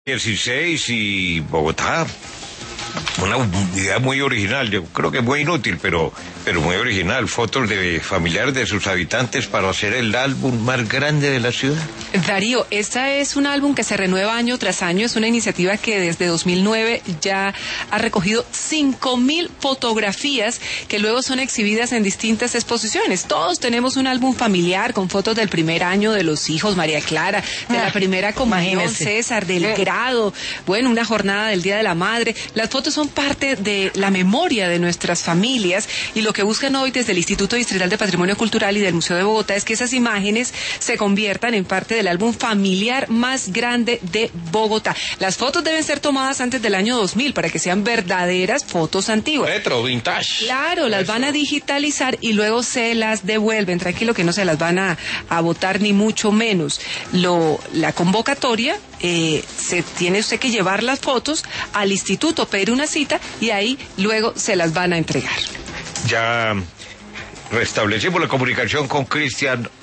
16 y Bogotá. Una idea muy original, yo creo que muy inútil, pero muy original. Fotos de familiares de sus habitantes para hacer el álbum más grande de la ciudad. Darío, este es un álbum que se renueva año tras año, es una iniciativa que desde 2009 ya ha recogido 5.000 fotografías que luego son exhibidas en distintas exposiciones. Todos tenemos un álbum familiar con fotos del primer año de los hijos, María Clara, de la primera comunión, imagínese. César, del grado, bueno, una jornada del Día de la Madre. Las fotos son parte de la memoria de nuestras familias y lo que buscan hoy desde el Instituto Distrital de Patrimonio Cultural y del Museo de Bogotá es que esas imágenes se conviertan en parte del álbum familiar más grande de Bogotá. Las fotos deben ser tomadas antes del año 2000 para que sean verdaderas fotos antiguas. Retro, vintage. Claro, las van a digitalizar y luego se las devuelven. Tranquilo que no se las van a botar ni mucho menos. La convocatoria, se tiene usted que llevar las fotos al instituto, pedir una cita y ahí luego se las van a entregar. Ya restablecimos la comunicación con Cristian